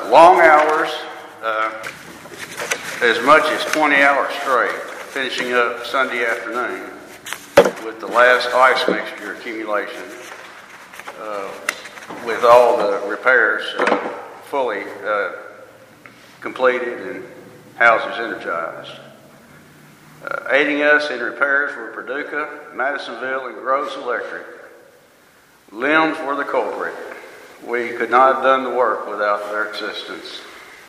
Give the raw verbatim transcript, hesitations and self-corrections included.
Uh, long hours, uh, as much as twenty hours straight, finishing up Sunday afternoon with the last ice mixture accumulation, uh, with all the repairs uh, fully uh, completed and houses energized. Uh, aiding us in repairs were Paducah, Madisonville, and Groves Electric. Limbs were the culprit. We could not have done the work without their assistance.